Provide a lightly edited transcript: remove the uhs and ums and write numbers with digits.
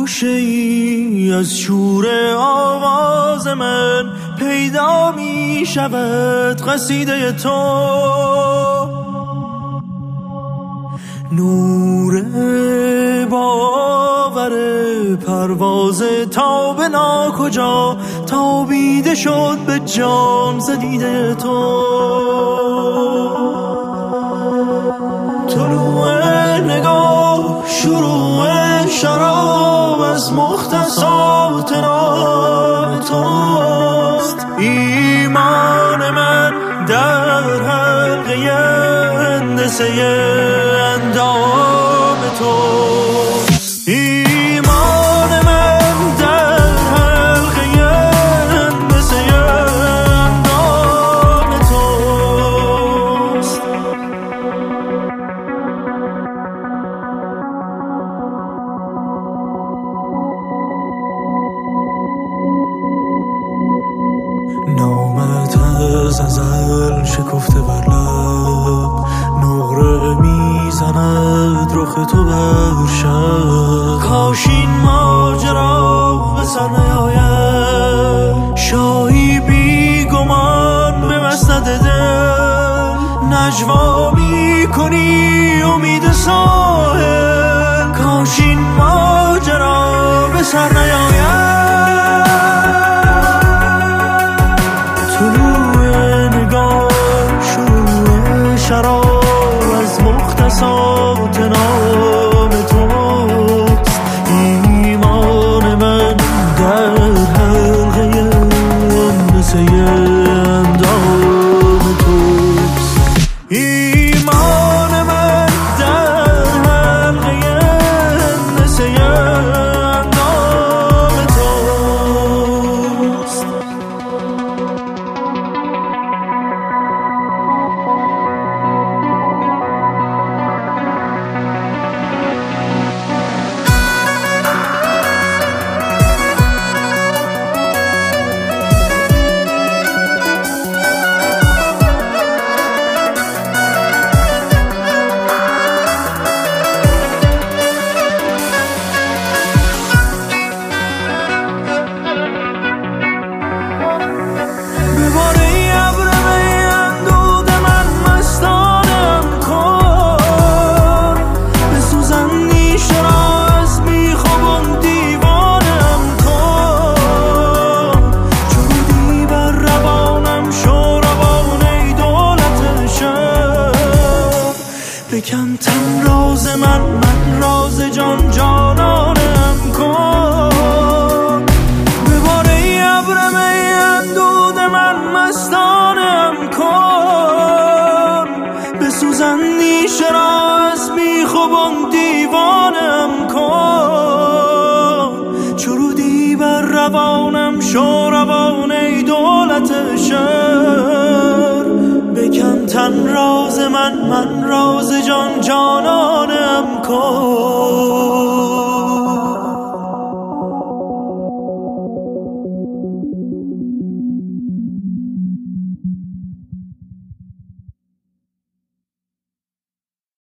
گوشه ای از شور آواز من پیدا می شود قصیده تو، نور باور پرواز تا به ناکجا تابیده شد به جام زدیده تو. طلوع نگاه شروع شراب از مختصات نام توست، ایمان من در حلقه هندسه اندام توست، ایمان من در حلقه هندسه اندام توست. نامت از ازل شکفته بر لب، نقره میزند رخ تو بر شب. کاش این ماجرا به سر نیاید، شاهی بی گمان به مسند دل نجوا میکنی امید ساحل. کاش این ماجرا به سر نیاید. شراب از مختصات نام توست، ایمان من در حلقه هندسه اندام توست، ایمان من در حلقه هندسه اندام توست. بکن تن راز من راز جان جانانم کن، ببار ای ابرم ای اندود من مستانم کن، بسوزن نیشه را از بیخوابان دیوانم کن، چرودی بر روانم شو روان ای دولت شهر. بکن تن راز من راز جان جانانم کن.